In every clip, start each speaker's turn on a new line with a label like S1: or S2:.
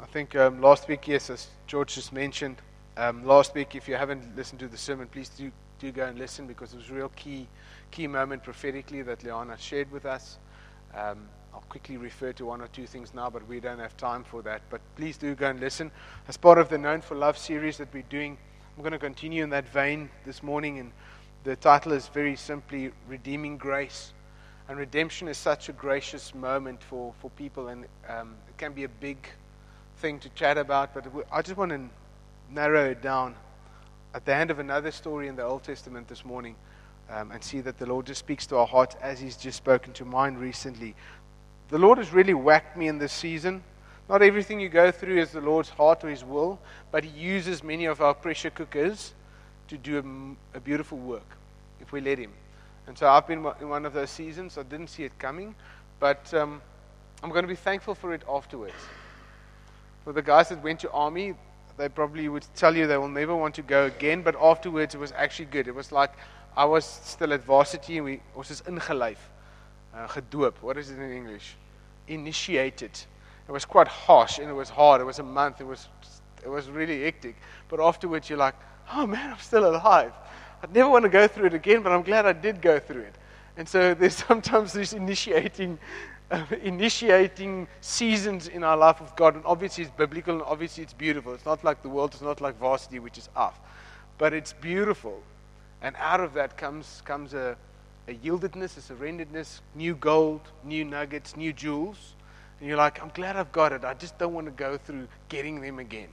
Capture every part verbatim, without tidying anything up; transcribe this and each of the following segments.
S1: I think um, last week, yes, as George just mentioned, um, last week, if you haven't listened to the sermon, please do, do go and listen, because it was a real key key moment prophetically that Liana shared with us. Um, I'll quickly refer to one or two things now, but we don't have time for that. But please do go and listen. As part of the Known for Love series that we're doing, I'm going to continue in that vein this morning, and the title is very simply Redeeming Grace. And redemption is such a gracious moment for, for people, and um, it can be a big thing to chat about, but I just want to narrow it down at the end of another story in the Old Testament this morning, um, and see that the Lord just speaks to our hearts as He's just spoken to mine recently. The Lord has really whacked me in this season. Not everything you go through is the Lord's heart or His will, but He uses many of our pressure cookers to do a, a beautiful work if we let Him. And so I've been in one of those seasons. I didn't see it coming, but um, I'm going to be thankful for it afterwards. For the guys that went to army, they probably would tell you they will never want to go again, but afterwards it was actually good. It was like I was still at varsity, and we was just ingeleef, uh, gedoop. What is it in English? Initiated. It was quite harsh, and it was hard. It was a month. It was it was really hectic. But afterwards you're like, oh man, I'm still alive. I'd never want to go through it again, but I'm glad I did go through it. And so there's sometimes this initiating uh, initiating seasons in our life with God, and obviously it's biblical, and obviously it's beautiful. It's not like the world, it's not like varsity, which is off. But it's beautiful. And out of that comes comes a, a yieldedness, a surrenderedness, new gold, new nuggets, new jewels. And you're like, I'm glad I've got it. I just don't want to go through getting them again.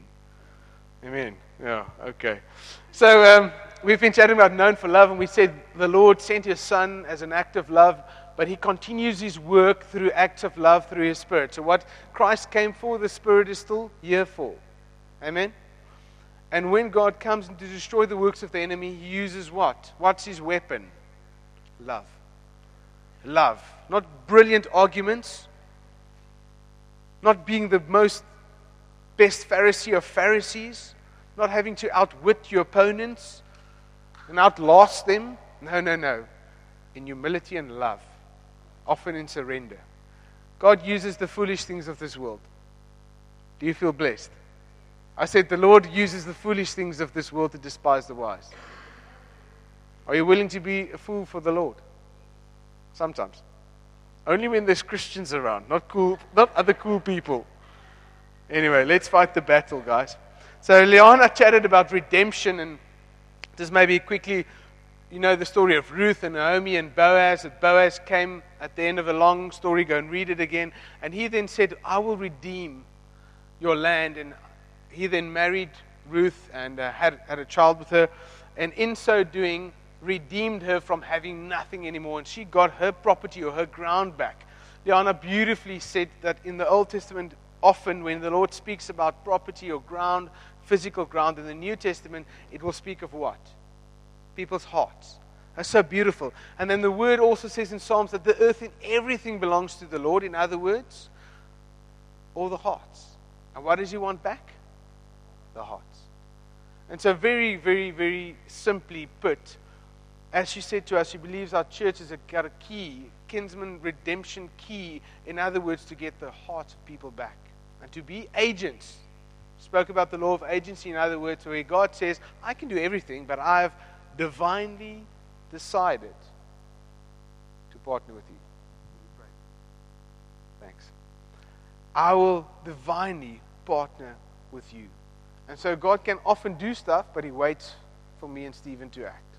S1: Amen. Yeah, okay. So um, we've been chatting about Known for Love, and we said the Lord sent His Son as an act of love, but He continues His work through acts of love through His Spirit. So what Christ came for, the Spirit is still here for. Amen? And when God comes to destroy the works of the enemy, He uses what? What's His weapon? Love. Love. Not brilliant arguments, not being the most best Pharisee of Pharisees, not having to outwit your opponents and outlast them. No, no, no. In humility and love, often in surrender. God uses the foolish things of this world. Do you feel blessed? I said the Lord uses the foolish things of this world to despise the wise. Are you willing to be a fool for the Lord? Sometimes. Only when there's Christians around, not cool, not other cool people. Anyway, let's fight the battle, guys. So Liana chatted about redemption, and just maybe quickly, you know the story of Ruth and Naomi and Boaz. That Boaz came at the end of a long story. Go and read it again. And he then said, I will redeem your land. And he then married Ruth and uh, had, had a child with her. And in so doing, redeemed her from having nothing anymore. And she got her property or her ground back. Liana beautifully said that in the Old Testament, often when the Lord speaks about property or ground, physical ground, in the New Testament, it will speak of what? People's hearts. That's so beautiful. And then the word also says in Psalms that the earth and everything belongs to the Lord. In other words, all the hearts. And what does He want back? The hearts. And so very, very, very simply put, as she said to us, she believes our church has got a key, kinsman redemption key, in other words, to get the hearts of people back. And to be agents. Spoke about the law of agency, in other words, where God says, I can do everything, but I have divinely decided to partner with you. Thanks. I will divinely partner with you. And so God can often do stuff, but He waits for me and Stephen to act.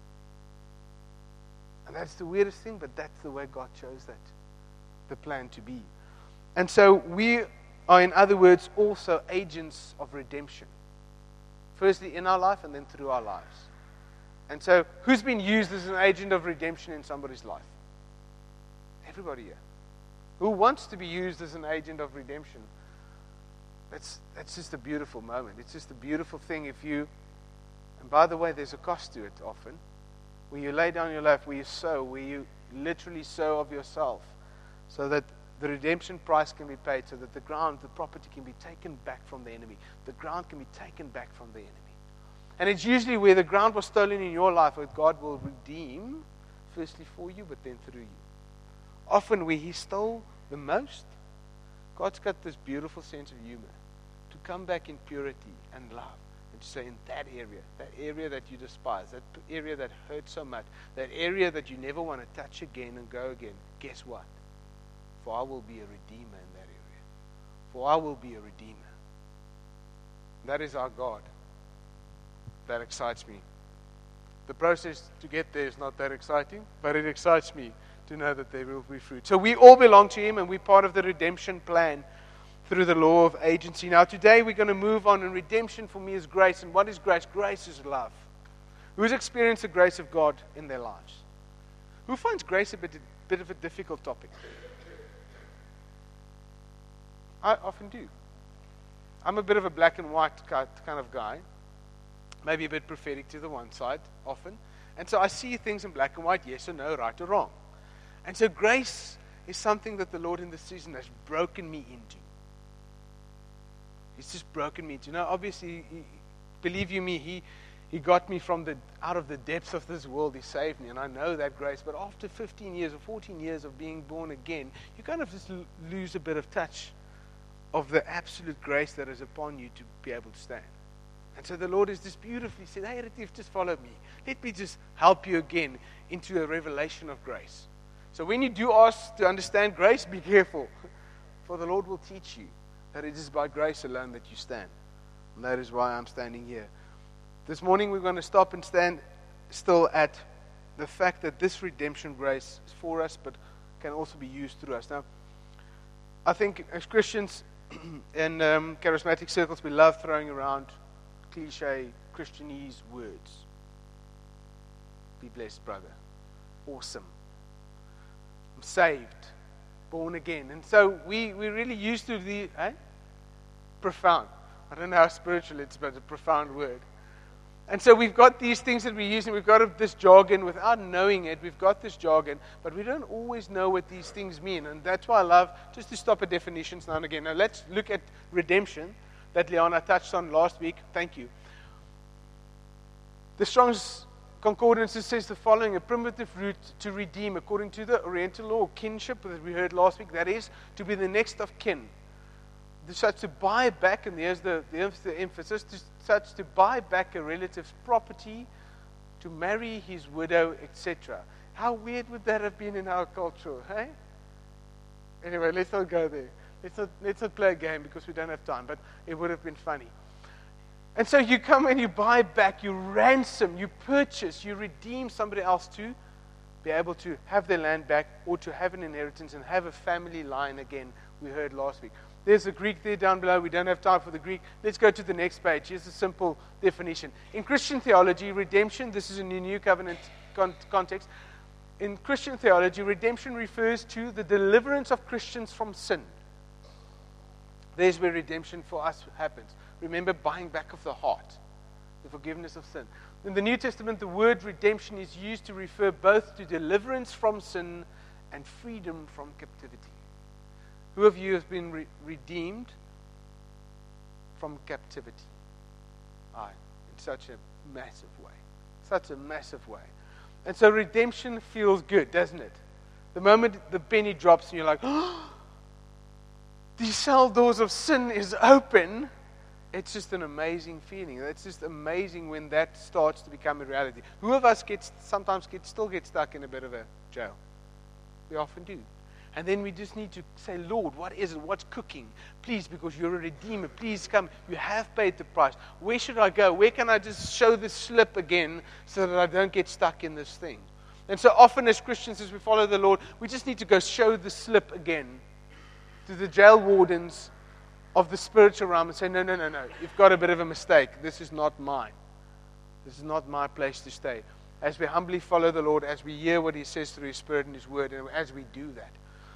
S1: And that's the weirdest thing, but that's the way God chose that, the plan to be. And so we are, in other words, also agents of redemption. Firstly in our life, and then through our lives. And so, who's been used as an agent of redemption in somebody's life? Everybody here. Who wants to be used as an agent of redemption? That's, that's just a beautiful moment. It's just a beautiful thing if you, and by the way, there's a cost to it often. Where you lay down your life, where you sow, where you literally sow of yourself, so that the redemption price can be paid, so that the ground, the property can be taken back from the enemy. The ground can be taken back from the enemy. And it's usually where the ground was stolen in your life, where God will redeem, firstly for you, but then through you. Often where He stole the most, God's got this beautiful sense of humor. to come back in purity and love. And to say, in that area, that area that you despise, that p- area that hurts so much, that area that you never want to touch again and go again, guess what? For I will be a redeemer in that area. For I will be a redeemer. That is our God. That excites me. The process to get there is not that exciting, but it excites me to know that there will be fruit. So we all belong to Him, and we're part of the redemption plan through the law of agency. Now today we're going to move on, and redemption for me is grace. And what is grace? Grace is love. Who's experienced the grace of God in their lives? Who finds grace a bit, bit of a difficult topic? I often do. I'm a bit of a black and white kind of guy. Maybe a bit prophetic to the one side, often. And so I see things in black and white, yes or no, right or wrong. And so grace is something that the Lord in this season has broken me into. He's just broken me into. You know, obviously, he, believe you me, he, he got me from the out of the depths of this world. He saved me, and I know that grace. But after fifteen years or fourteen years of being born again, you kind of just l- lose a bit of touch of the absolute grace that is upon you to be able to stand. And so the Lord has just beautifully said, hey, Retief, just follow me. Let me just help you again into a revelation of grace. So when you do ask to understand grace, be careful. For the Lord will teach you that it is by grace alone that you stand. And that is why I'm standing here. This morning we're going to stop and stand still at the fact that this redemption grace is for us, but can also be used through us. Now, I think as Christians in um, charismatic circles, we love throwing around cliche Christianese words. Be blessed, brother. Awesome. I'm saved. Born again. And so we, we really used to the eh? profound. I don't know how spiritual it's, but it's a profound word. And so we've got these things that we're using. We've got this jargon without knowing it. We've got this jargon, but we don't always know what these things mean. And that's why I love just to stop at definitions now and again. Now let's look at redemption that Liana touched on last week. Thank you. The Strong's Concordance says the following: a primitive root to redeem, according to the Oriental law, kinship that we heard last week, that is, to be the next of kin. Such to buy back, and there's the, the, the emphasis, to, such to buy back a relative's property, to marry his widow, et cetera. How weird would that have been in our culture, hey? Anyway, let's not go there. Let's not, let's not play a game because we don't have time, but it would have been funny. And so you come and you buy back, you ransom, you purchase, you redeem somebody else to be able to have their land back or to have an inheritance and have a family line again, we heard last week. There's a Greek there down below. We don't have time for the Greek. Let's go to the next page. Here's a simple definition. In Christian theology, redemption, this is in the New Covenant con- context. In Christian theology, redemption refers to the deliverance of Christians from sin. There's where redemption for us happens. Remember, buying back of the heart, the forgiveness of sin. In the New Testament, the word redemption is used to refer both to deliverance from sin and freedom from captivity. Who of you has been re- redeemed from captivity? I, in such a massive way. Such a massive way. And so redemption feels good, doesn't it? The moment the penny drops and you're like, oh, the cell doors of sin is open. It's just an amazing feeling. It's just amazing when that starts to become a reality. Who of us gets sometimes get still get stuck in a bit of a jail? We often do. And then we just need to say, Lord, what is it? What's cooking? Please, because you're a redeemer, please come. You have paid the price. Where should I go? Where can I just show this slip again so that I don't get stuck in this thing? And so often as Christians, as we follow the Lord, we just need to go show the slip again to the jail wardens of the spiritual realm and say, no, no, no, no. You've got a bit of a mistake. This is not mine. This is not my place to stay. As we humbly follow the Lord, as we hear what He says through His Spirit and His Word, and as we do that.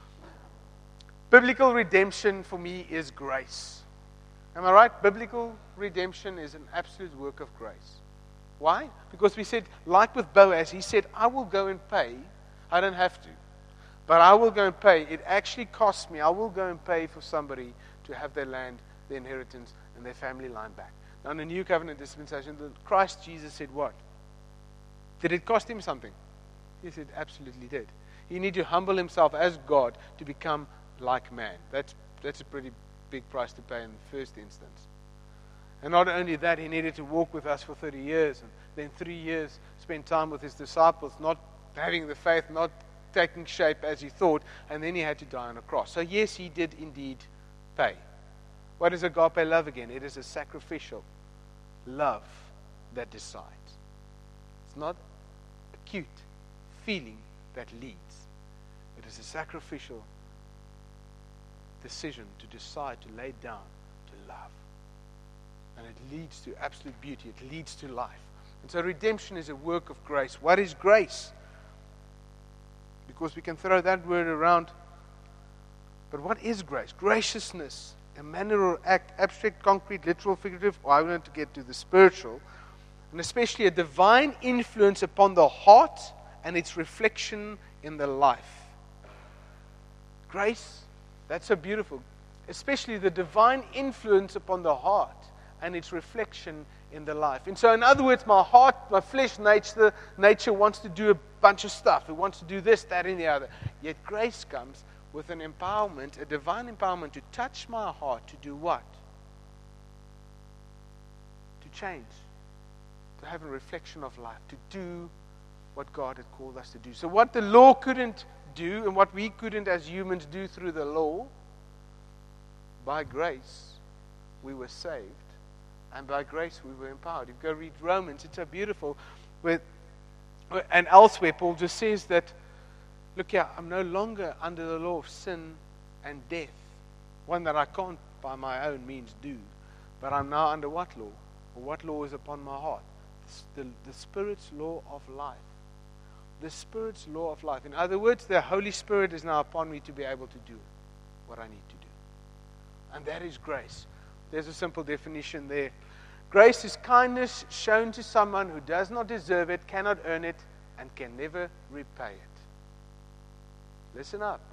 S1: Biblical redemption for me is grace. Am I right? Biblical redemption is an absolute work of grace. Why? Because we said, like with Boaz, he said, I will go and pay. I don't have to. But I will go and pay. It actually costs me. I will go and pay for somebody to have their land, their inheritance, and their family line back. Now in the New Covenant dispensation, Christ Jesus said what? Did it cost Him something? He said, absolutely did. He needed to humble Himself as God to become like man. That's that's a pretty big price to pay in the first instance. And not only that, he needed to walk with us for thirty years, and then three years spend time with his disciples, not having the faith, not taking shape as he thought, and then he had to die on a cross. So yes, he did indeed pay. What is agape love again? It is a sacrificial love that decides. It's not a cute feeling that leads. It is a sacrificial decision to decide to lay down, to love. And it leads to absolute beauty. It leads to life. And so redemption is a work of grace. What is grace? Because we can throw that word around. But what is grace? Graciousness, a manner or act, abstract, concrete, literal, figurative, or I want to get to the spiritual, and especially a divine influence upon the heart and its reflection in the life. Grace, that's so beautiful. Especially the divine influence upon the heart and its reflection in the life. And so in other words, my heart, my flesh nature, nature wants to do a bunch of stuff. It wants to do this, that, and the other. Yet grace comes with an empowerment, a divine empowerment to touch my heart to do what? To change. To have a reflection of life. To do what God had called us to do. So what the law couldn't do and what we couldn't as humans do through the law, by grace we were saved. And by grace we were empowered. If you go read Romans, it's so beautiful. Where, and elsewhere, Paul just says that, look here, I'm no longer under the law of sin and death. One that I can't by my own means do. But I'm now under what law? Or what law is upon my heart? The, the, the Spirit's law of life. The Spirit's law of life. In other words, the Holy Spirit is now upon me to be able to do what I need to do. And that is grace. There's a simple definition there. Grace is kindness shown to someone who does not deserve it, cannot earn it, and can never repay it. Listen up.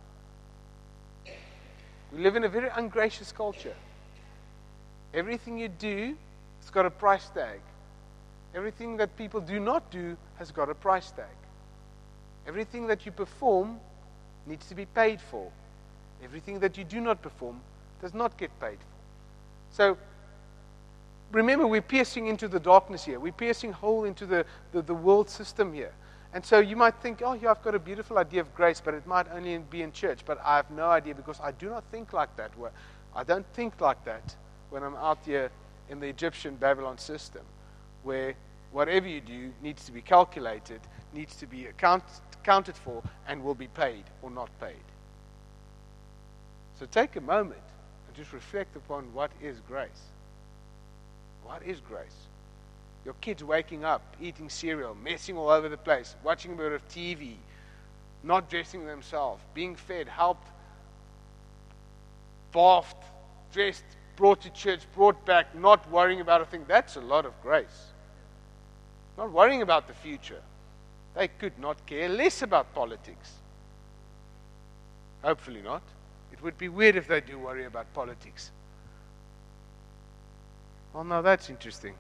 S1: We live in a very ungracious culture. Everything you do has got a price tag. Everything that people do not do has got a price tag. Everything that you perform needs to be paid for. Everything that you do not perform does not get paid for. So, remember, we're piercing into the darkness here. We're piercing hole into the, the, the world system here. And so you might think, oh, yeah, I've got a beautiful idea of grace, but it might only be in church. But I have no idea because I do not think like that. I don't think like that when I'm out here in the Egyptian Babylon system, where whatever you do needs to be calculated, needs to be account, accounted for, and will be paid or not paid. So take a moment and just reflect upon what is grace. What is grace? Your kids waking up, eating cereal, messing all over the place, watching a bit of T V, not dressing themselves, being fed, helped, bathed, dressed, brought to church, brought back, not worrying about a thing. That's a lot of grace. Not worrying about the future. They could not care less about politics. Hopefully not. It would be weird if they do worry about politics. Well, now that's interesting.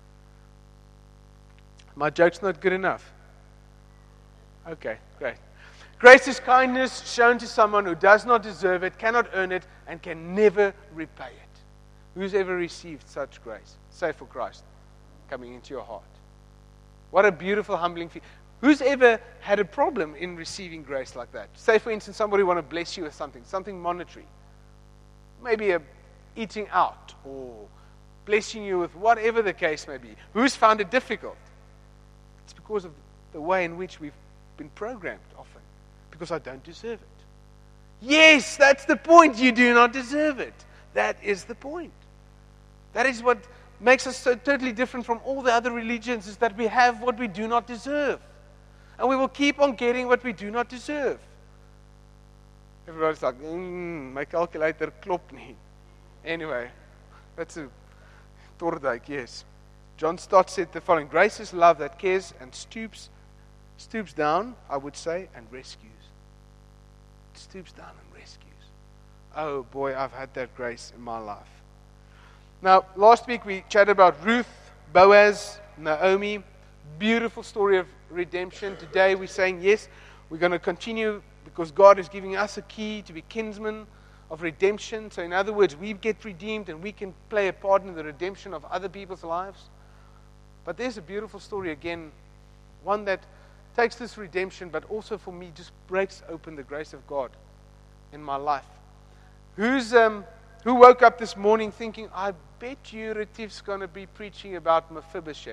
S1: My joke's not good enough. Okay, great. Grace is kindness shown to someone who does not deserve it, cannot earn it, and can never repay it. Who's ever received such grace? Say for Christ coming into your heart. What a beautiful, humbling feeling. Who's ever had a problem in receiving grace like that? Say, for instance, somebody want to bless you with something, something monetary. Maybe a eating out or blessing you with whatever the case may be. Who's found it difficult? It's because of the way in which we've been programmed often. Because I don't deserve it. Yes, that's the point. You do not deserve it. That is the point. That is what makes us so totally different from all the other religions, is that we have what we do not deserve. And we will keep on getting what we do not deserve. Everybody's like, mm, my calculator klopt nie. Anyway, that's a Tordijk, yes. John Stott said the following: grace is love that cares and stoops, stoops down, I would say, and rescues. It stoops down and rescues. Oh boy, I've had that grace in my life. Now, last week we chatted about Ruth, Boaz, Naomi. Beautiful story of redemption. Today we're saying, yes, we're going to continue because God is giving us a key to be kinsmen of redemption. So in other words, we get redeemed and we can play a part in the redemption of other people's lives. But there's a beautiful story again, one that takes this redemption, but also for me just breaks open the grace of God in my life. Who's um, who woke up this morning thinking, I bet you Retief's going to be preaching about Mephibosheth?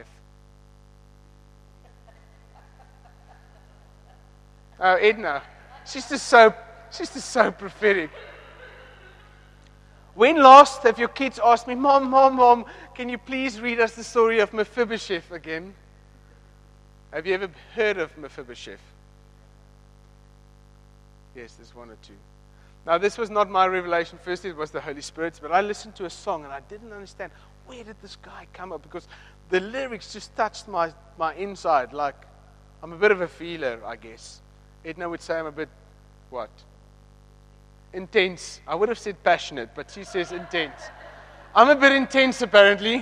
S1: Oh, Edna, she's just so she's just so prophetic. When last have your kids asked me, Mom, Mom, Mom, can you please read us the story of Mephibosheth again? Have you ever heard of Mephibosheth? Yes, there's one or two. Now, this was not my revelation. First, it was the Holy Spirit's, but I listened to a song and I didn't understand, where did this guy come up? Because the lyrics just touched my, my inside. Like, I'm a bit of a feeler, I guess. Edna would say I'm a bit, what? Intense. I would have said passionate, but she says intense. I'm a bit intense, apparently.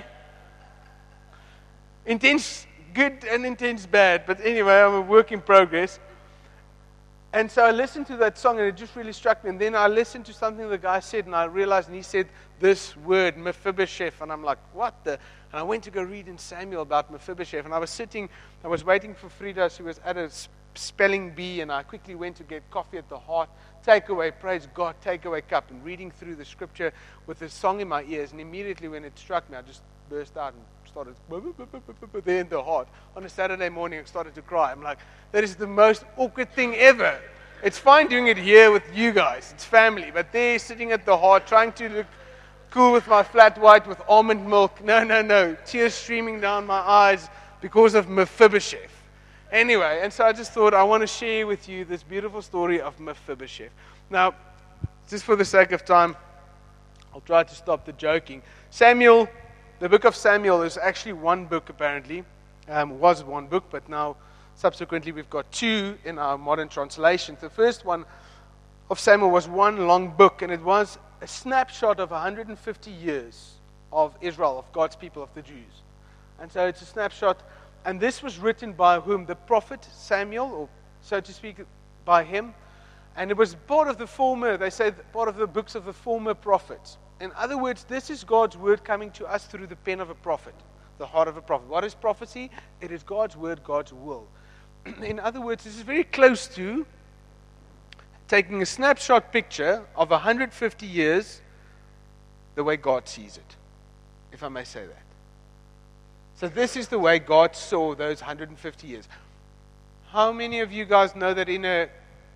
S1: Intense good and intense bad. But anyway, I'm a work in progress. And so I listened to that song, and it just really struck me. And then I listened to something the guy said, and I realized, and he said this word, Mephibosheth. And I'm like, what the? And I went to go read in Samuel about Mephibosheth. And I was sitting, I was waiting for Frida. She was at a spelling bee, and I quickly went to get coffee at the Heart. Takeaway, praise God, takeaway cup. And reading through the scripture with the song in my ears. And immediately when it struck me, I just burst out and started there in the Heart. On a Saturday morning, I started to cry. I'm like, that is the most awkward thing ever. It's fine doing it here with you guys. It's family. But there, sitting at the Heart, trying to look cool with my flat white with almond milk. No, no, no. Tears streaming down my eyes because of Mephibosheth. Anyway, and so I just thought I want to share with you this beautiful story of Mephibosheth. Now, just for the sake of time, I'll try to stop the joking. Samuel, the book of Samuel is actually one book apparently. Um, was one book, but now subsequently we've got two in our modern translations. The first one of Samuel was one long book, and it was a snapshot of one hundred fifty years of Israel, of God's people, of the Jews. And so it's a snapshot. And this was written by whom? The prophet Samuel, or so to speak, by him. And it was part of the former, they say, part of the books of the former prophets. In other words, this is God's word coming to us through the pen of a prophet, the heart of a prophet. What is prophecy? It is God's word, God's will. In other words, this is very close to taking a snapshot picture of one hundred fifty years the way God sees it, if I may say that. So this is the way God saw those one hundred fifty years. How many of you guys know that in a,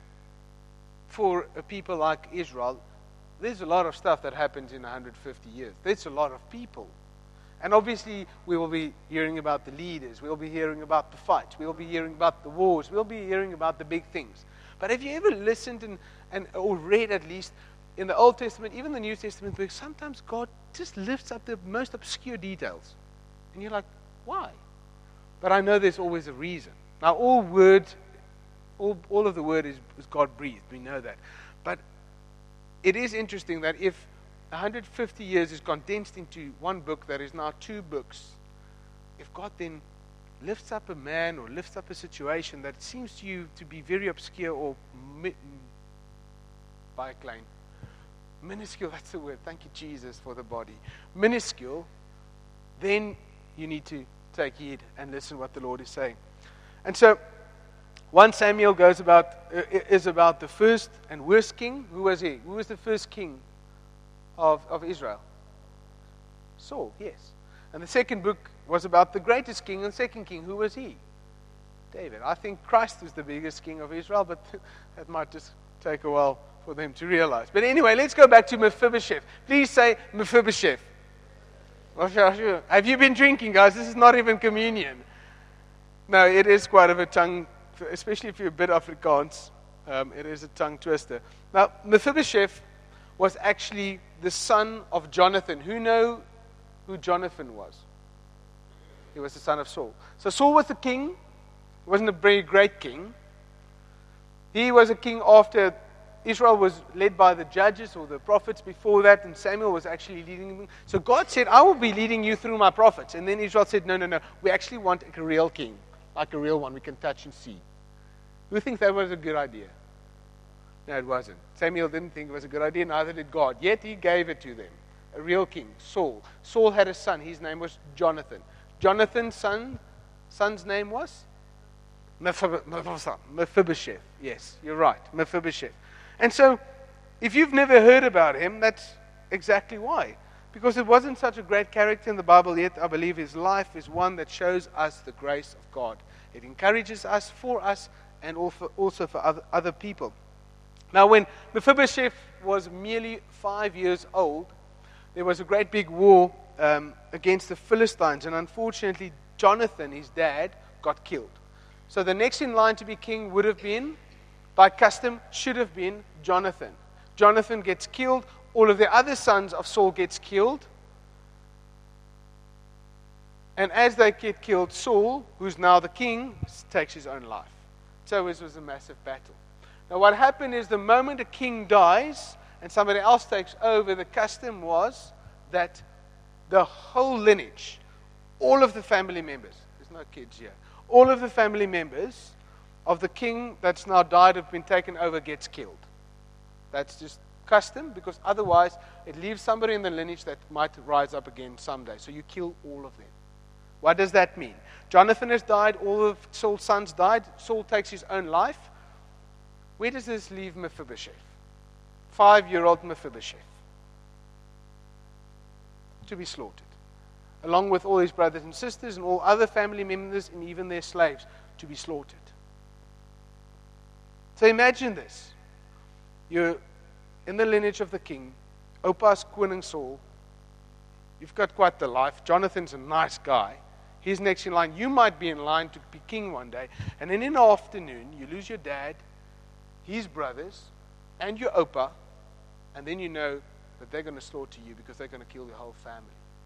S1: for a people like Israel, there's a lot of stuff that happens in one hundred fifty years. There's a lot of people. And obviously, we will be hearing about the leaders. We'll be hearing about the fights. We'll be hearing about the wars. We'll be hearing about the big things. But have you ever listened and, and or read at least in the Old Testament, even the New Testament, where sometimes God just lifts up the most obscure details. And you're like, why? But I know there's always a reason. Now, all word, all, all of the word is, is God-breathed. We know that. But it is interesting that if one hundred fifty years is condensed into one book that is now two books, if God then lifts up a man or lifts up a situation that seems to you to be very obscure or mi- by a claim, minuscule, that's the word. Thank you, Jesus, for the body. Minuscule, then you need to take heed and listen what the Lord is saying. And so, First Samuel goes about uh, is about the first and worst king. Who was he? Who was the first king of, of Israel? Saul, yes. And the second book was about the greatest king and second king. Who was he? David. I think Christ was the biggest king of Israel, but that might just take a while for them to realize. But anyway, let's go back to Mephibosheth. Please say Mephibosheth. Have you been drinking, guys? This is not even communion. No, it is quite of a tongue, especially if you're a bit Afrikaans, um, it is a tongue twister. Now, Mephibosheth was actually the son of Jonathan. Who know who Jonathan was? He was the son of Saul. So Saul was the king. He wasn't a very great king. He was a king after Israel was led by the judges or the prophets before that, and Samuel was actually leading them. So God said, I will be leading you through my prophets. And then Israel said, no, no, no. We actually want a real king, like a real one we can touch and see. Who thinks that was a good idea? No, it wasn't. Samuel didn't think it was a good idea, neither did God. Yet he gave it to them. A real king, Saul. Saul had a son. His name was Jonathan. Jonathan's son, son's name was? Mephibosheth. Yes, you're right. Mephibosheth. And so, if you've never heard about him, that's exactly why. Because it wasn't such a great character in the Bible, yet I believe his life is one that shows us the grace of God. It encourages us, for us, and also for other, other people. Now, when Mephibosheth was merely five years old, there was a great big war um, against the Philistines, and unfortunately, Jonathan, his dad, got killed. So the next in line to be king would have been, by custom, should have been Jonathan. Jonathan gets killed. All of the other sons of Saul gets killed. And as they get killed, Saul, who's now the king, takes his own life. So it was a massive battle. Now what happened is the moment a king dies and somebody else takes over, the custom was that the whole lineage, all of the family members, there's no kids here, all of the family members of the king that's now died, have been taken over, gets killed. That's just custom, because otherwise it leaves somebody in the lineage that might rise up again someday. So you kill all of them. What does that mean? Jonathan has died, all of Saul's sons died, Saul takes his own life. Where does this leave Mephibosheth? Five-year-old Mephibosheth. To be slaughtered. Along with all his brothers and sisters and all other family members and even their slaves, to be slaughtered. So imagine this. You're in the lineage of the king, Opas koning Saul. You've got quite the life. Jonathan's a nice guy. He's next in line. You might be in line to be king one day. And then in the afternoon, you lose your dad, his brothers, and your Opa. And then you know that they're going to slaughter you because they're going to kill your whole family.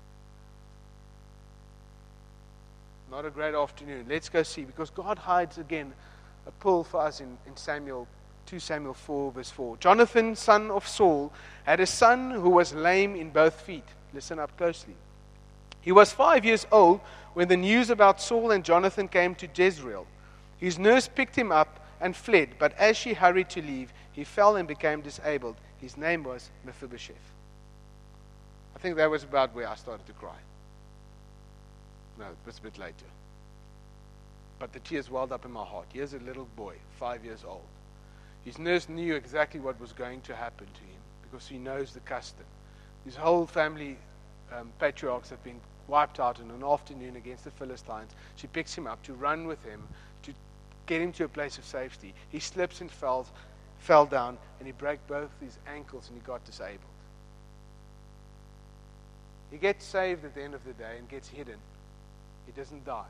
S1: Not a great afternoon. Let's go see. Because God hides again a pearl for us in, in Samuel, Second Samuel four, verse four. Jonathan, son of Saul, had a son who was lame in both feet. Listen up closely. He was five years old when the news about Saul and Jonathan came to Jezreel. His nurse picked him up and fled, but as she hurried to leave, he fell and became disabled. His name was Mephibosheth. I think that was about where I started to cry. No, it was a bit later. But the tears welled up in my heart. Here's a little boy, five years old. His nurse knew exactly what was going to happen to him because he knows the custom. His whole family um, patriarchs have been wiped out in an afternoon against the Philistines. She picks him up to run with him, to get him to a place of safety. He slips and falls, fell down, and he broke both his ankles and he got disabled. He gets saved at the end of the day and gets hidden. He doesn't die.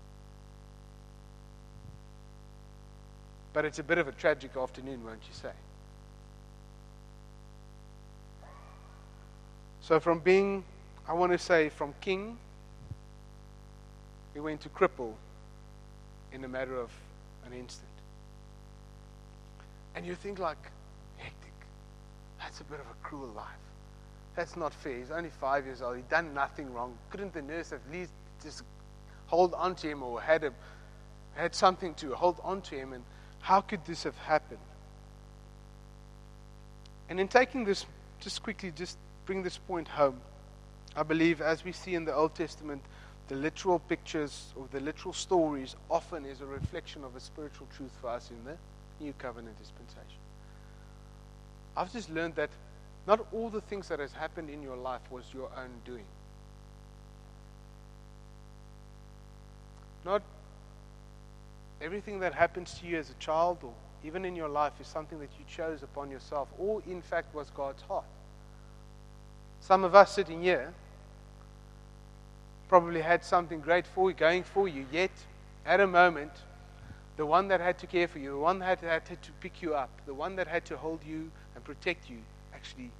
S1: But it's a bit of a tragic afternoon, won't you say? So from being, I want to say, from king, he went to cripple in a matter of an instant. And you think like, hectic. That's a bit of a cruel life. That's not fair. He's only five years old. He'd done nothing wrong. Couldn't the nurse at least just hold on to him or had a, had something to hold on to him? And how could this have happened? And in taking this, just quickly, just bring this point home. I believe, as we see in the Old Testament, the literal pictures or the literal stories often is a reflection of a spiritual truth for us in the New Covenant dispensation. I've just learned that not all the things that has happened in your life was your own doing. Not everything that happens to you as a child or even in your life is something that you chose upon yourself, or in fact was God's heart. Some of us sitting here probably had something great for you, going for you, yet at a moment, the one that had to care for you, the one that had to pick you up, the one that had to hold you and protect you, actually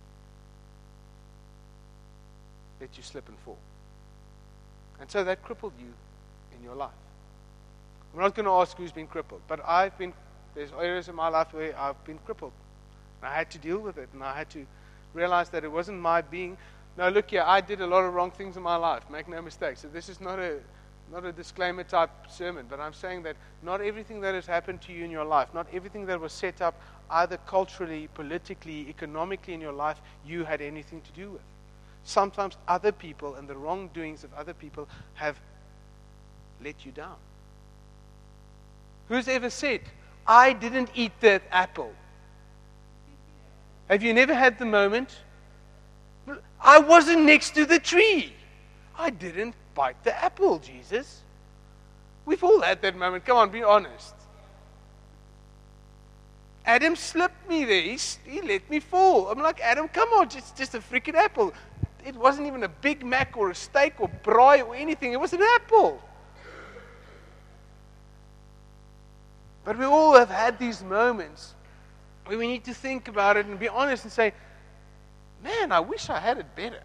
S1: let you slip and fall. And so that crippled you in your life. I'm not going to ask who's been crippled, but I've been, there's areas in my life where I've been crippled. And I had to deal with it, and I had to realize that it wasn't my being. No, look here, I did a lot of wrong things in my life, make no mistake. So this is not a not a disclaimer type sermon, but I'm saying that not everything that has happened to you in your life, not everything that was set up either culturally, politically, economically in your life you had anything to do with. Sometimes other people and the wrongdoings of other people have let you down. Who's ever said, I didn't eat that apple? Have you never had the moment? I wasn't next to the tree. I didn't bite the apple, Jesus. We've all had that moment. Come on, be honest. Adam slipped me there. He, he let me fall. I'm like, Adam, come on, it's just a freaking apple. It wasn't even a Big Mac or a steak or braai or anything. It was an apple. But we all have had these moments where we need to think about it and be honest and say, man, I wish I had it better.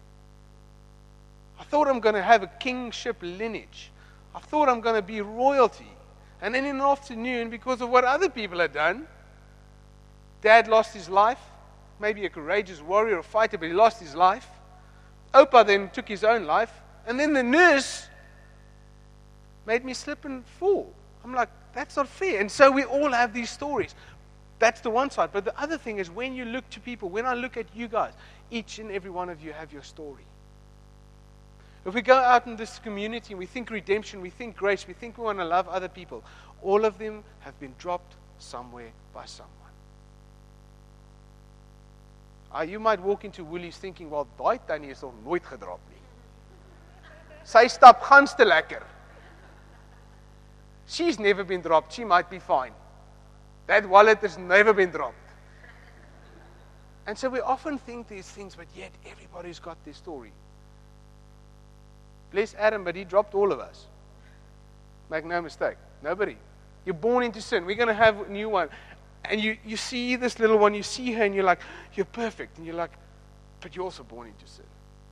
S1: I thought I'm going to have a kingship lineage. I thought I'm going to be royalty. And then in the afternoon, because of what other people had done, Dad lost his life. Maybe a courageous warrior or fighter, but he lost his life. Opa then took his own life. And then the nurse made me slip and fall. I'm like, that's not fair. And so we all have these stories. That's the one side. But the other thing is when you look to people, when I look at you guys, each and every one of you have your story. If we go out in this community and we think redemption, we think grace, we think we want to love other people, all of them have been dropped somewhere by someone. Uh, you might walk into Woolies thinking, well, daai tannie is nog nooit gedrop nie. Sy stap gans te lekker. She's never been dropped. She might be fine. That wallet has never been dropped. And so we often think these things, but yet everybody's got their story. Bless Adam, but he dropped all of us. Make no mistake. Nobody. You're born into sin. We're going to have a new one. And you, you see this little one, you see her, and you're like, you're perfect. And you're like, but you're also born into sin.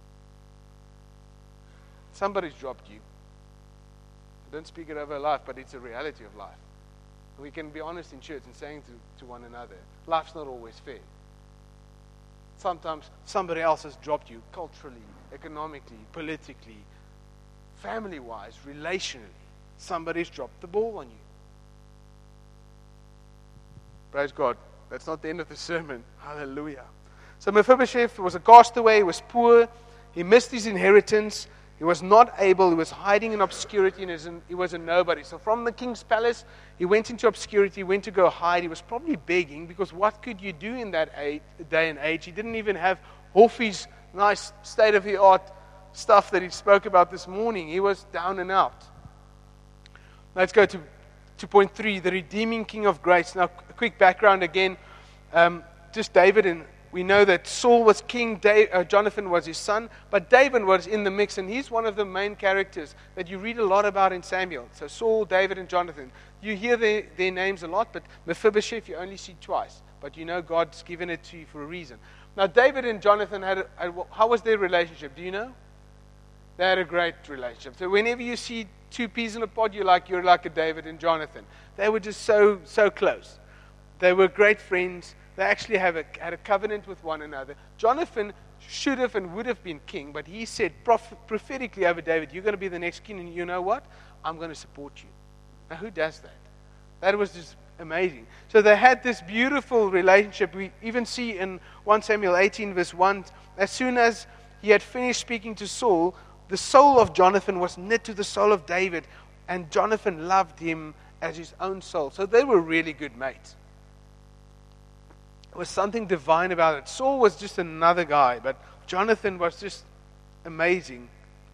S1: Somebody's dropped you. I don't speak it over life, but it's a reality of life. We can be honest in church and saying to, to one another, life's not always fair. Sometimes somebody else has dropped you culturally, economically, politically, family-wise, relationally. Somebody's dropped the ball on you. Praise God. That's not the end of the sermon. Hallelujah. So Mephibosheth was a castaway. He was poor. He missed his inheritance. He was not able. He was hiding in obscurity, and he was a nobody. So from the king's palace, he went into obscurity. He went to go hide. He was probably begging, because what could you do in that day and age? He didn't even have Hoffy's nice state-of-the-art stuff that he spoke about this morning. He was down and out. Let's go to, to point three, the redeeming king of grace. Now, a quick background again. Um, just David, and we know that Saul was king, Dave, uh, Jonathan was his son, but David was in the mix, and he's one of the main characters that you read a lot about in Samuel. So Saul, David, and Jonathan. You hear their, their names a lot, but Mephibosheth you only see twice. But you know God's given it to you for a reason. Now, David and Jonathan had, a, a, how was their relationship? Do you know? They had a great relationship. So whenever you see two peas in a pod, you're like, you're like a David and Jonathan. They were just so, so close. They were great friends. They actually have a, had a covenant with one another. Jonathan should have and would have been king, but he said proph- prophetically over David, you're going to be the next king, and you know what? I'm going to support you. Now, who does that? That was just amazing. So they had this beautiful relationship. We even see in First Samuel eighteen, verse one, as soon as he had finished speaking to Saul, the soul of Jonathan was knit to the soul of David, and Jonathan loved him as his own soul. So they were really good mates. There was something divine about it. Saul was just another guy, but Jonathan was just amazing.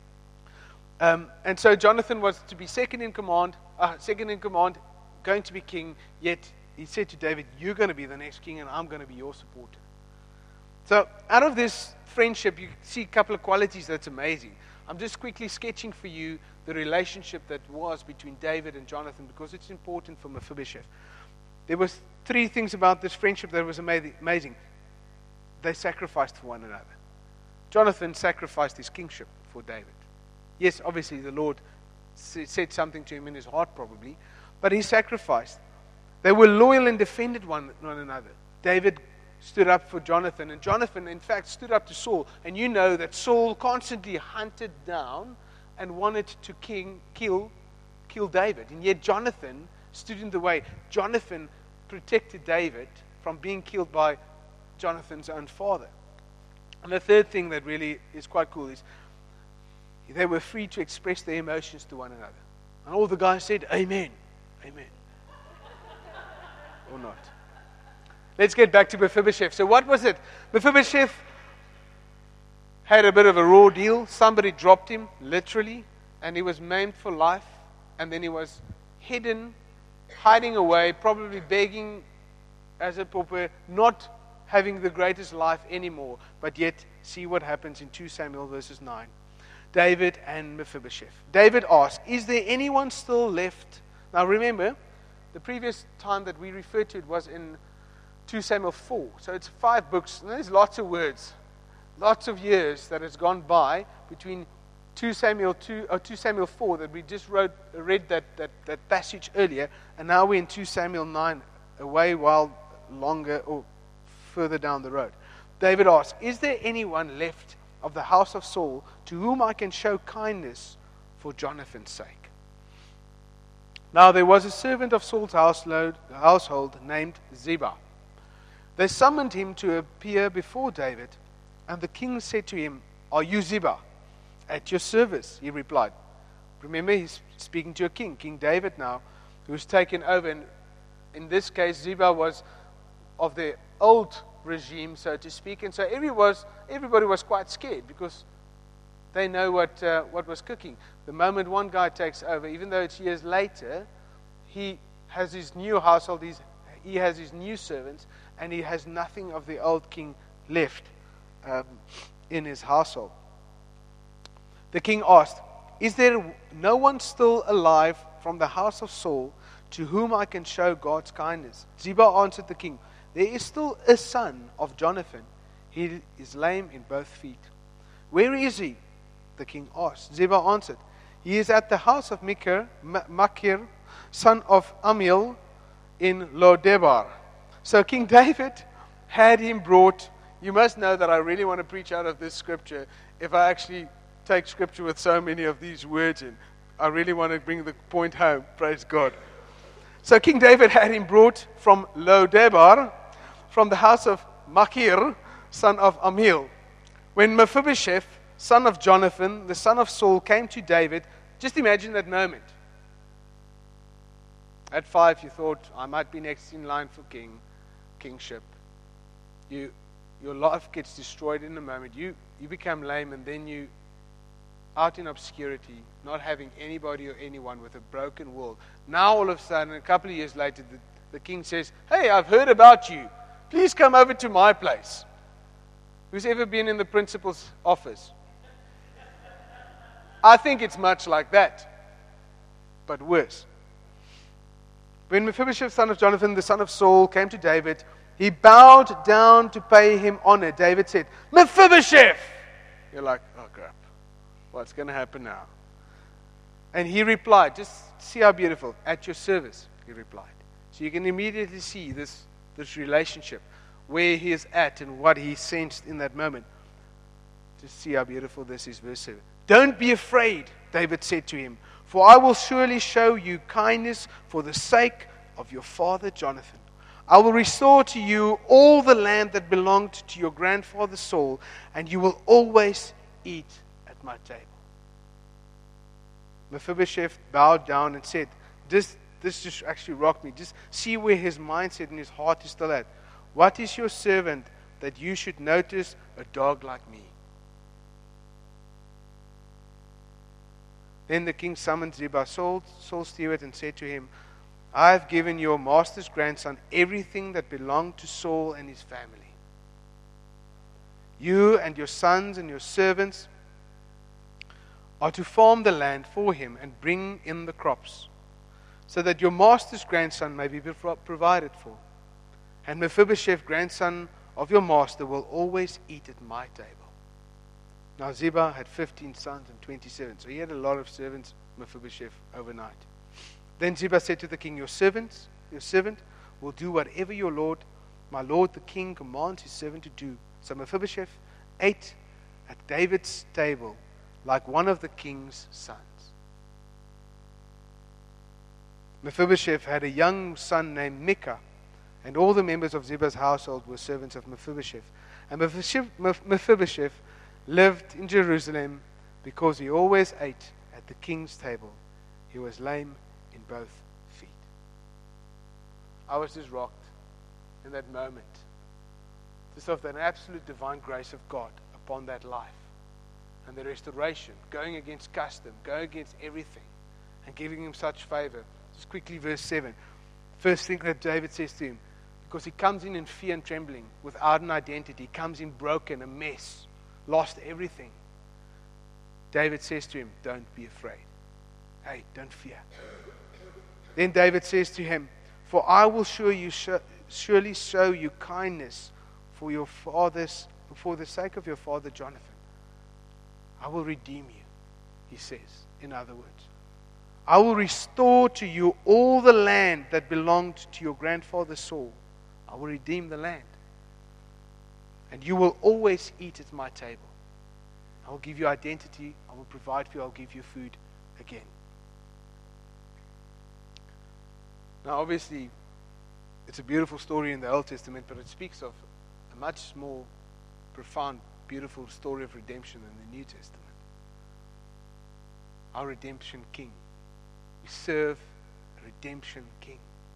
S1: Um, and so Jonathan was to be second in command, uh, second in command, going to be king. Yet he said to David, "You're going to be the next king, and I'm going to be your supporter." So out of this friendship, you see a couple of qualities that's amazing. I'm just quickly sketching for you the relationship that was between David and Jonathan, because it's important for Mephibosheth. There was three things about this friendship that was amazing. They sacrificed for one another. Jonathan sacrificed his kingship for David. Yes, obviously the Lord said something to him in his heart probably, but he sacrificed. They were loyal and defended one, one another. David stood up for Jonathan, and Jonathan, in fact, stood up to Saul. And you know that Saul constantly hunted down and wanted to king, kill, kill David. And yet Jonathan stood in the way. Jonathan protected David from being killed by Jonathan's own father. And the third thing that really is quite cool is they were free to express their emotions to one another. And all the guys said, Amen. Amen. Or not. Let's get back to Mephibosheth. So what was it? Mephibosheth had a bit of a raw deal. Somebody dropped him, literally, and he was maimed for life. And then he was hidden, hiding away, probably begging as a pauper, not having the greatest life anymore. But yet, see what happens in Second Samuel verses nine. David and Mephibosheth. David asked, is there anyone still left? Now remember, the previous time that we referred to it was in Second Samuel four. So it's five books, and there's lots of words, lots of years that has gone by between Second Samuel two or Second Samuel four that we just wrote, read that, that, that passage earlier, and now we're in Second Samuel nine, a way while longer or further down the road. David asked, is there anyone left of the house of Saul to whom I can show kindness for Jonathan's sake? Now there was a servant of Saul's household named Ziba. They summoned him to appear before David, and the king said to him, are you Ziba? At your service, he replied. Remember, he's speaking to a king, King David now, who's taken over. And in this case, Ziba was of the old regime, so to speak. And so everybody was, everybody was quite scared because they know what uh, what was cooking. The moment one guy takes over, even though it's years later, he has his new household, he's, he has his new servants, and he has nothing of the old king left um, in his household. The king asked, is there no one still alive from the house of Saul to whom I can show God's kindness? Ziba answered the king, there is still a son of Jonathan. He is lame in both feet. Where is he? The king asked. Ziba answered, he is at the house of Machir, Machir, son of Amiel, in Lodebar. So King David had him brought. You must know that I really want to preach out of this scripture. If I actually take scripture with so many of these words in, I really want to bring the point home. Praise God. So King David had him brought from Lodebar, from the house of Machir, son of Amiel. When Mephibosheth, son of Jonathan, the son of Saul, came to David, just imagine that moment. At five, you thought, I might be next in line for king, kingship. You, your life gets destroyed in a moment. You, you become lame, and then you, out in obscurity, not having anybody or anyone, with a broken world. Now, all of a sudden, a couple of years later, the, the king says, hey, I've heard about you. Please come over to my place. Who's ever been in the principal's office? I think it's much like that, but worse. When Mephibosheth, son of Jonathan, the son of Saul, came to David, he bowed down to pay him honor. David said, Mephibosheth! You're like, oh crap, what's going to happen now? And he replied, just see how beautiful, at your service, he replied. So you can immediately see this, this relationship, where he is at and what he sensed in that moment. Just see how beautiful this is, verse seven. Don't be afraid, David said to him, for I will surely show you kindness for the sake of your father Jonathan. I will restore to you all the land that belonged to your grandfather Saul, and you will always eat at my table. Mephibosheth bowed down and said, this, this just actually rocked me. Just see where his mindset and his heart is still at. What is your servant that you should notice a dog like me? Then the king summoned Ziba, Saul, Saul's steward, and said to him, I have given your master's grandson everything that belonged to Saul and his family. You and your sons and your servants are to farm the land for him and bring in the crops, so that your master's grandson may be provided for. And Mephibosheth, grandson of your master, will always eat at my table. Now Ziba had fifteen sons and twenty-seven, so he had a lot of servants, Mephibosheth, overnight. Then Ziba said to the king, Your servants, your servant will do whatever your lord, my lord the king, commands his servant to do. So Mephibosheth ate at David's table like one of the king's sons. Mephibosheth had a young son named Micah, And all the members of Ziba's household were servants of Mephibosheth. And Mephibosheth lived in Jerusalem because he always ate at the king's table. He was lame in both feet. I was just rocked in that moment. Just of the absolute divine grace of God upon that life. And the restoration, going against custom, going against everything, and giving him such favor. Just quickly, verse seven. First thing that David says to him, because he comes in in fear and trembling, without an identity, he comes in broken, a mess, lost everything. David says to him, don't be afraid. Hey, don't fear. Then David says to him, for I will sure you show, surely show you kindness for your father's, for the sake of your father Jonathan. I will redeem you, he says, in other words. I will restore to you all the land that belonged to your grandfather Saul. I will redeem the land. And you will always eat at my table. I will give you identity. I will provide for you. I'll give you food again. Now, obviously, it's a beautiful story in the Old Testament, but it speaks of a much more profound, beautiful story of redemption in the New Testament. Our redemption king. We serve a redemption king.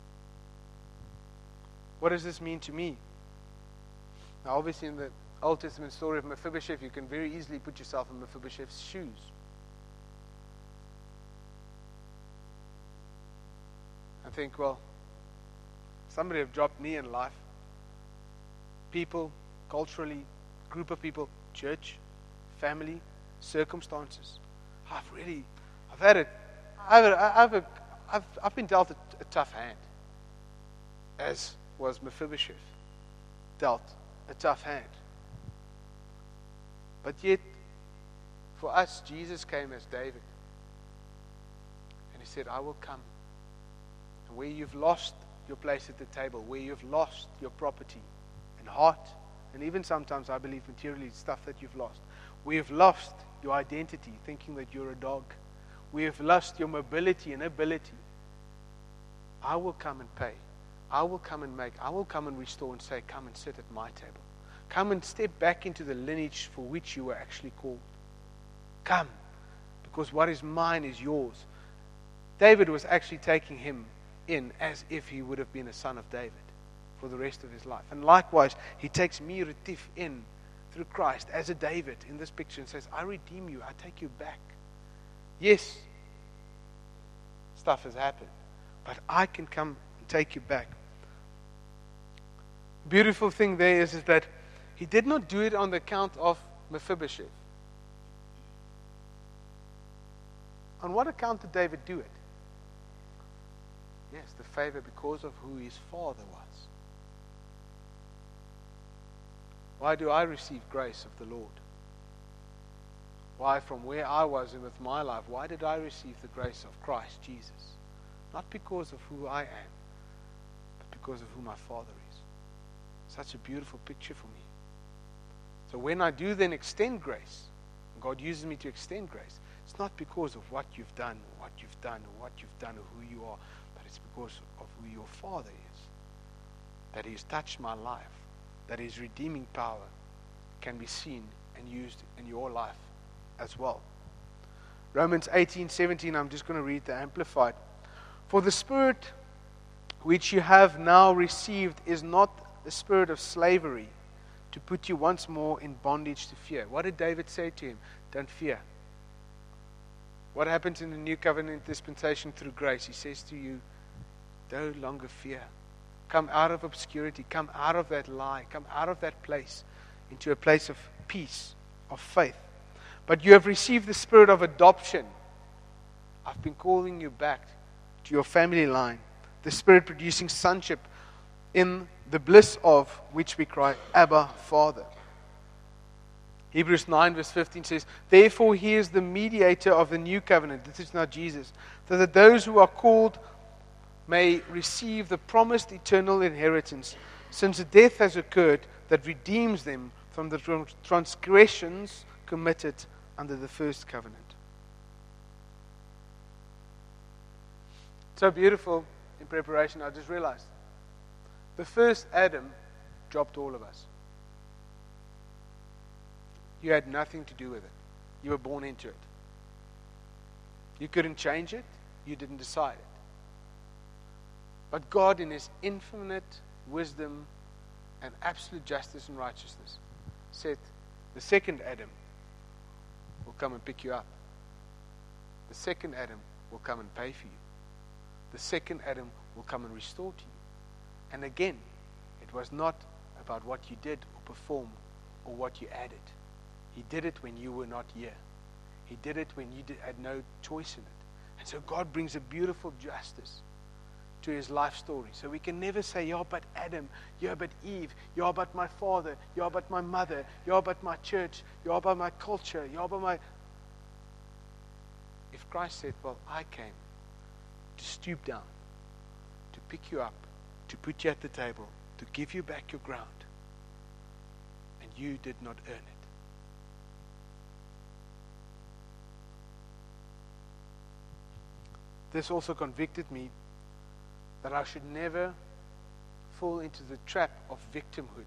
S1: What does this mean to me? Now, obviously, in the Old Testament story of Mephibosheth, you can very easily put yourself in Mephibosheth's shoes. And think, well, somebody have dropped me in life. People, culturally, group of people, church, family, circumstances. I've really, I've had it. I've, I've, I've, I've been dealt a, a tough hand, as was Mephibosheth dealt a tough hand. But yet, for us, Jesus came as David. And he said, I will come. And where you've lost your place at the table, where you've lost your property and heart, and even sometimes, I believe, materially, stuff that you've lost. We have lost your identity, thinking that you're a dog. We have lost your mobility and ability. I will come and pay. I will come and make. I will come and restore and say, come and sit at my table. Come and step back into the lineage for which you were actually called. Come, because what is mine is yours. David was actually taking him in as if he would have been a son of David for the rest of his life. And likewise, he takes me, Retif, in through Christ as a David in this picture and says, I redeem you, I take you back. Yes, stuff has happened, but I can come and take you back. Beautiful thing there is, is that he did not do it on the account of Mephibosheth. On what account did David do it? Yes, the favor because of who his father was. Why do I receive grace of the Lord? Why, from where I was and with my life, why did I receive the grace of Christ Jesus? Not because of who I am, but because of who my Father is. Such a beautiful picture for me. So when I do then extend grace, God uses me to extend grace, it's not because of what you've done, or what you've done, or what you've done, or who you are, but it's because of who your Father is. That He's touched my life, that His redeeming power can be seen and used in your life as well. Romans eighteen seventeen, I'm just going to read the Amplified. For the Spirit which you have now received is not the spirit of slavery to put you once more in bondage to fear. What did David say to him? Don't fear. What happens in the New Covenant dispensation through grace? He says to you, no longer fear. Come out of obscurity. Come out of that lie. Come out of that place into a place of peace, of faith. But you have received the spirit of adoption. I've been calling you back to your family line. The Spirit producing sonship, in the bliss of which we cry, Abba, Father. Hebrews nine verse fifteen says, therefore He is the mediator of the new covenant. This is not Jesus. So that those who are called may receive the promised eternal inheritance, since a death has occurred that redeems them from the transgressions committed under the first covenant. So beautiful in preparation, I just realized The first Adam dropped all of us. You had nothing to do with it. You were born into it. You couldn't change it. You didn't decide it. But God, in His infinite wisdom and absolute justice and righteousness, said, the second Adam will come and pick you up. The second Adam will come and pay for you. The second Adam will come and restore to you. And again, it was not about what you did or performed or what you added. He did it when you were not here. He did it when you did, had no choice in it. And so God brings a beautiful justice to His life story. So we can never say, yeah, but Adam, yeah, but Eve, yeah, but my father, yeah, but my mother, yeah, but my church, yeah, but my culture, yeah, but my... If Christ said, well, I came to stoop down, to pick you up, to put you at the table, to give you back your ground, and you did not earn it. This also convicted me that I should never fall into the trap of victimhood.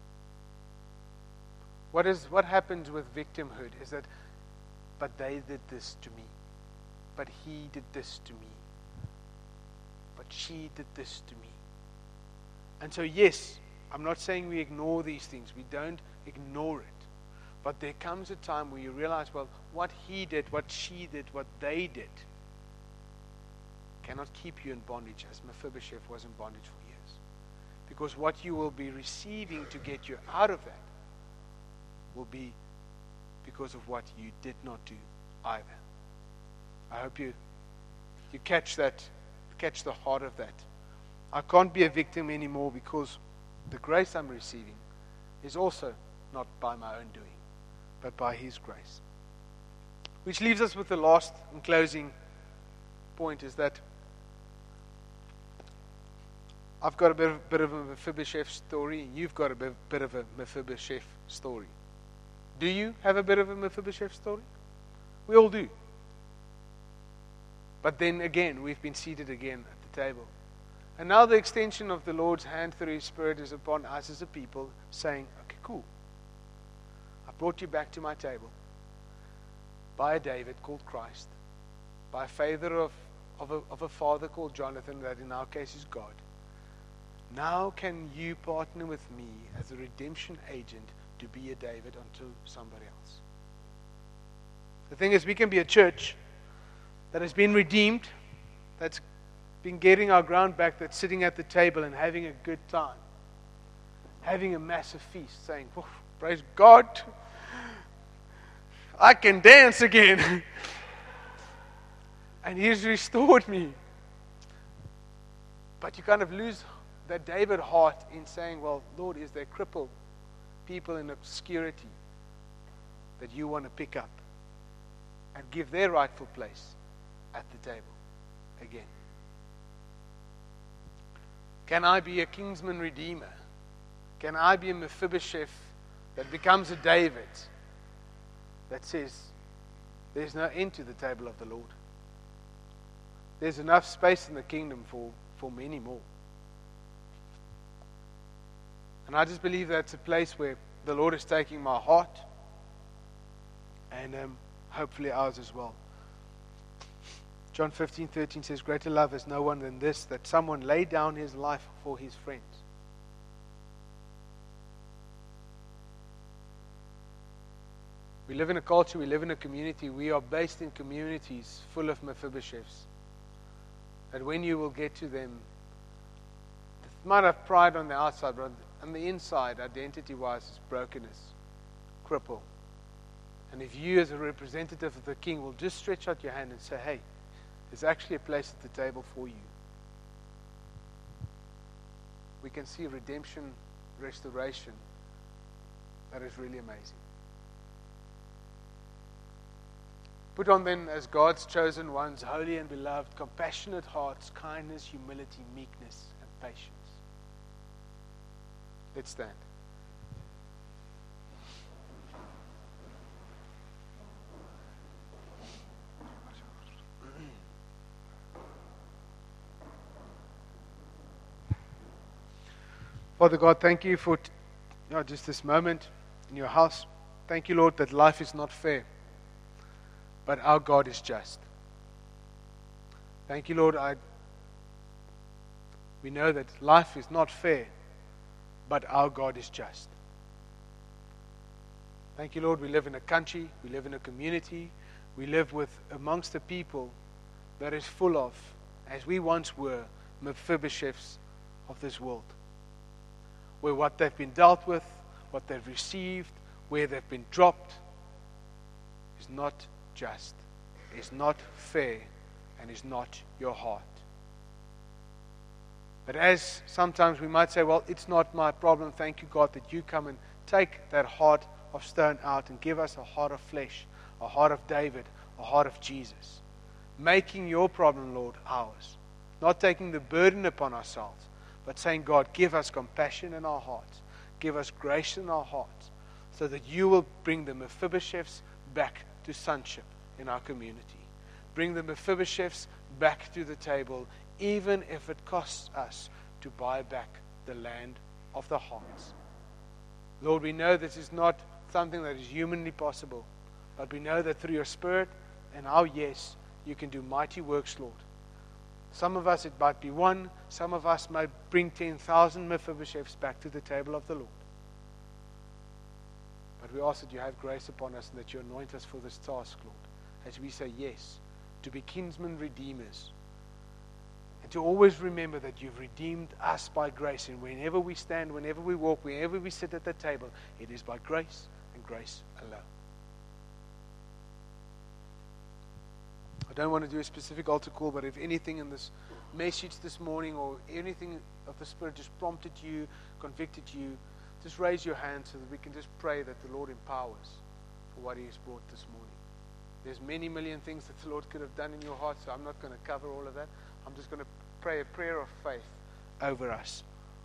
S1: What is what happens with victimhood is that, but they did this to me, but he did this to me, but she did this to me. And so yes, I'm not saying we ignore these things. We don't ignore it. But there comes a time where you realize, well, what he did, what she did, what they did cannot keep you in bondage, as Mephibosheth was in bondage for years. Because what you will be receiving to get you out of that will be because of what you did not do either. I hope you you catch that, catch the heart of that. I can't be a victim anymore because the grace I'm receiving is also not by my own doing, but by His grace. Which leaves us with the last and closing point, is that I've got a bit of, bit of a Mephibosheth story, and you've got a bit, bit of a Mephibosheth story. Do you have a bit of a Mephibosheth story? We all do. But then again, we've been seated again at the table. And now the extension of the Lord's hand through His Spirit is upon us as a people, saying, okay, cool. I brought you back to my table by a David called Christ, by a father of, of, a, of a father called Jonathan, that in our case is God. Now can you partner with me as a redemption agent to be a David unto somebody else? The thing is, we can be a church that has been redeemed, that's been getting our ground back, that's sitting at the table and having a good time, having a massive feast, saying, praise God, I can dance again. And He's restored me. But you kind of lose that David heart in saying, well, Lord, is there crippled people in obscurity that you want to pick up and give their rightful place at the table again? Can I be a kinsman redeemer? Can I be a Mephibosheth that becomes a David that says, there's no end to the table of the Lord? There's enough space in the kingdom for, for many more. And I just believe that's a place where the Lord is taking my heart, and um, hopefully ours as well. John fifteen thirteen says, greater love has no one than this, that someone lay down his life for his friends. We live in a culture, we live in a community, we are based in communities full of Mephibosheths. That when you will get to them, they might have pride on the outside, but on the inside, identity-wise, is brokenness, cripple. And if you, as a representative of the King, will just stretch out your hand and say, hey, there's actually a place at the table for you, we can see redemption, restoration that is really amazing. Put on then as God's chosen ones, holy and beloved, compassionate hearts, kindness, humility, meekness, and patience. Let's stand. Father God, thank you for t- you know, just this moment in your house. Thank you, Lord, that life is not fair, but our God is just. Thank you, Lord. I, we know that life is not fair, but our God is just. Thank you, Lord. We live in a country, we live in a community, we live with amongst a people that is full of, as we once were, Mephibosheths of this world, where what they've been dealt with, what they've received, where they've been dropped, is not just, is not fair, and is not your heart. But as sometimes we might say, well, it's not my problem, thank you, God, that you come and take that heart of stone out and give us a heart of flesh, a heart of David, a heart of Jesus. Making your problem, Lord, ours. Not taking the burden upon ourselves, but saying, God, give us compassion in our hearts. Give us grace in our hearts, so that you will bring the Mephibosheths back to sonship in our community. Bring the Mephibosheths back to the table, even if it costs us to buy back the land of the hearts. Lord, we know this is not something that is humanly possible, but we know that through your Spirit and our yes, you can do mighty works, Lord. Some of us, it might be one. Some of us might bring ten thousand Mephibosheths back to the table of the Lord. But we ask that you have grace upon us and that you anoint us for this task, Lord, as we say yes, to be kinsmen redeemers. And to always remember that you've redeemed us by grace. And whenever we stand, whenever we walk, whenever we sit at the table, it is by grace and grace alone. I don't want to do a specific altar call, but if anything in this message this morning or anything of the Spirit just prompted you, convicted you, just raise your hand so that we can just pray that the Lord empowers for what He has brought this morning. There's many million things that the Lord could have done in your heart, so I'm not going to cover all of that. I'm just going to pray a prayer of faith over us.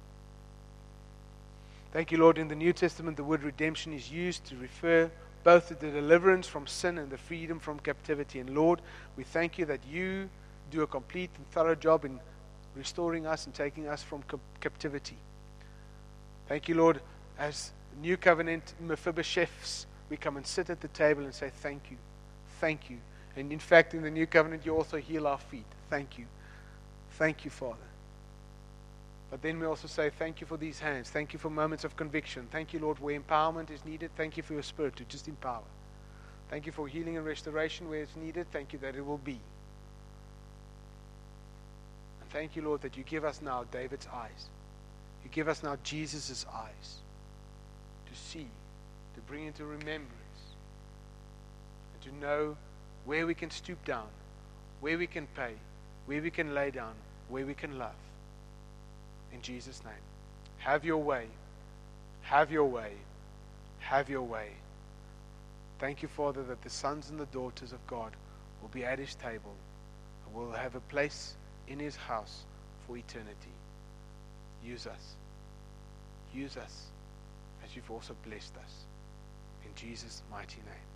S1: Thank you, Lord. In the New Testament, the word redemption is used to refer both to the deliverance from sin and the freedom from captivity. And Lord, we thank you that you do a complete and thorough job in restoring us and taking us from captivity. Thank you, Lord. As New Covenant Mephibosheths, we come and sit at the table and say thank you, thank you. And in fact, in the New Covenant, you also heal our feet. Thank you. Thank you, Father. But then we also say thank you for these hands. Thank you for moments of conviction. Thank you, Lord, where empowerment is needed. Thank you for your Spirit to just empower. Thank you for healing and restoration where it's needed. Thank you that it will be. And thank you, Lord, that you give us now David's eyes. You give us now Jesus' eyes to see, to bring into remembrance, and to know where we can stoop down, where we can pay, where we can lay down, where we can love. In Jesus' name. Have your way. Have your way. Have your way. Thank you, Father, that the sons and the daughters of God will be at His table and will have a place in His house for eternity. Use us. Use us as you've also blessed us. In Jesus' mighty name.